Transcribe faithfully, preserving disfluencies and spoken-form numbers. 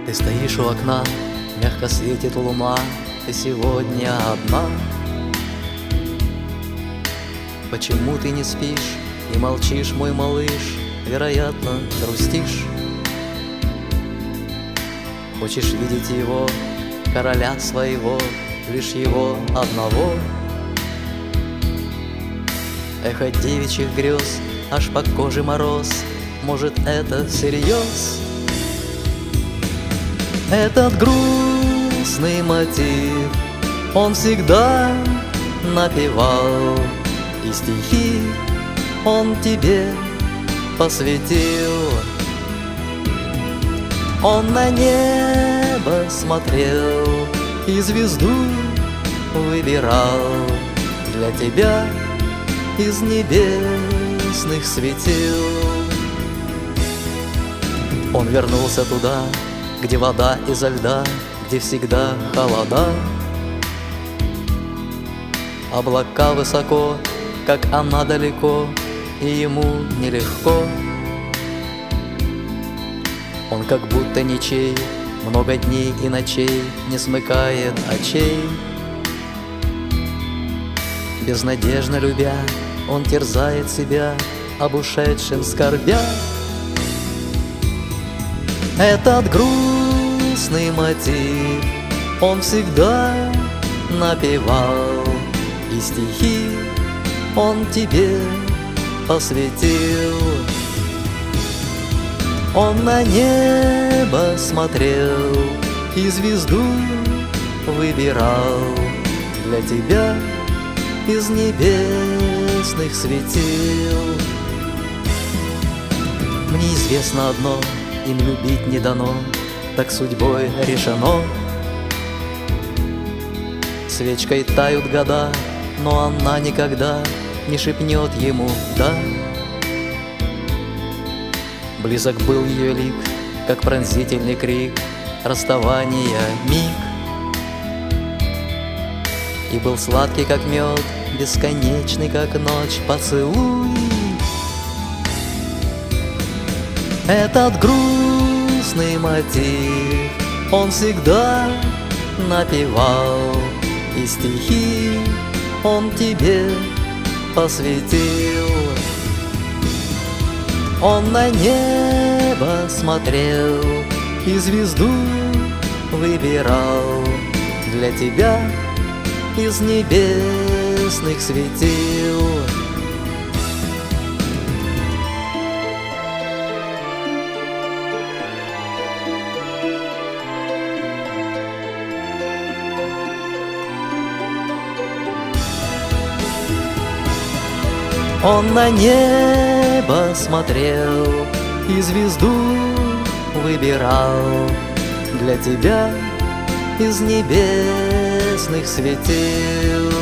Ты стоишь у окна, мягко светит луна, ты сегодня одна. Почему ты не спишь и молчишь, мой малыш? Вероятно, грустишь. Хочешь видеть его, короля своего, лишь его одного. Эхо девичьих грез, аж по коже мороз. Может, это всерьез? Этот грустный мотив он всегда напевал, и стихи он тебе посвятил. Он на небо смотрел и звезду выбирал для тебя из небесных светил. Он вернулся туда, где вода изо льда, где всегда холода. Облака высоко, как она далеко, и ему нелегко. Он как будто ничей, много дней и ночей не смыкает очей. Безнадежно любя, он терзает себя, об ушедшем скорбя. Этот грустный мотив он всегда напевал, и стихи он тебе посвятил. Он на небо смотрел и звезду выбирал для тебя из небесных светил. Мне известно одно, им любить не дано, так судьбой решено. Свечкой тают года, но она никогда не шепнет ему «да». Близок был ее лик, как пронзительный крик расставания миг. И был сладкий, как мед, бесконечный, как ночь, поцелуй. Этот грустный мотив он всегда напевал, и стихи он тебе посвятил. Он на небо смотрел и звезду выбирал для тебя из небесных светил. Он на небо смотрел и звезду выбирал для тебя из небесных светил.